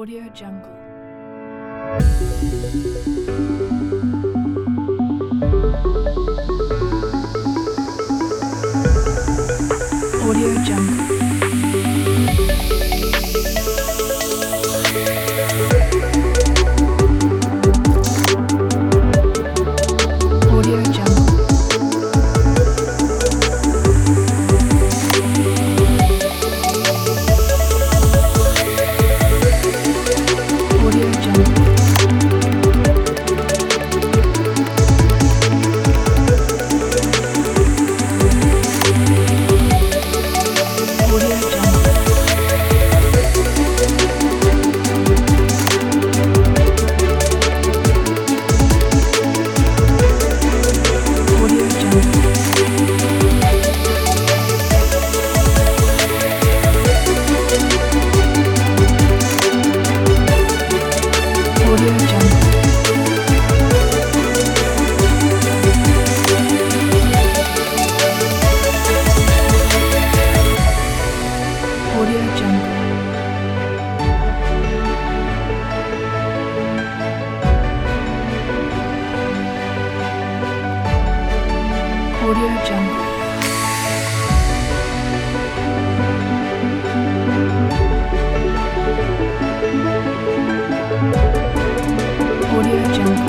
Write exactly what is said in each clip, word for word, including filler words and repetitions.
Audio Jungle. Audio Jungle. Audio Jungle. Audio Jungle. Audio Jungle. Audio Jungle. Audio Jungle. Audio Jungle. Audio Jungle. Audio Jungle.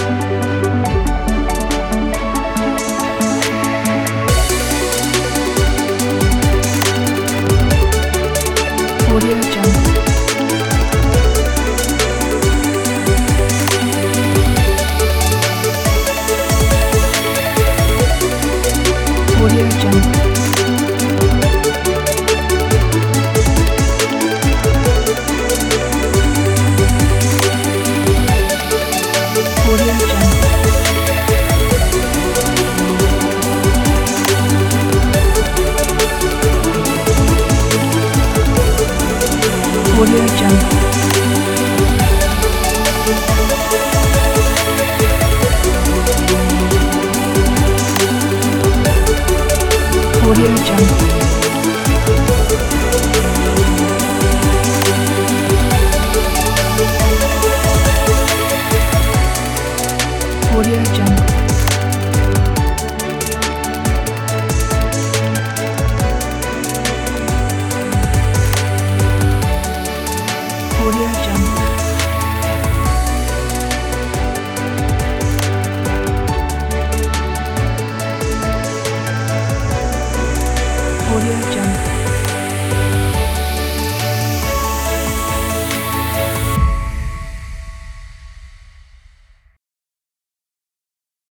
Audio Jungle. Audio Jungle. Audio Jungle. Audio Jungle. Audio Jungle. Audio Jungle. Audio Jungle.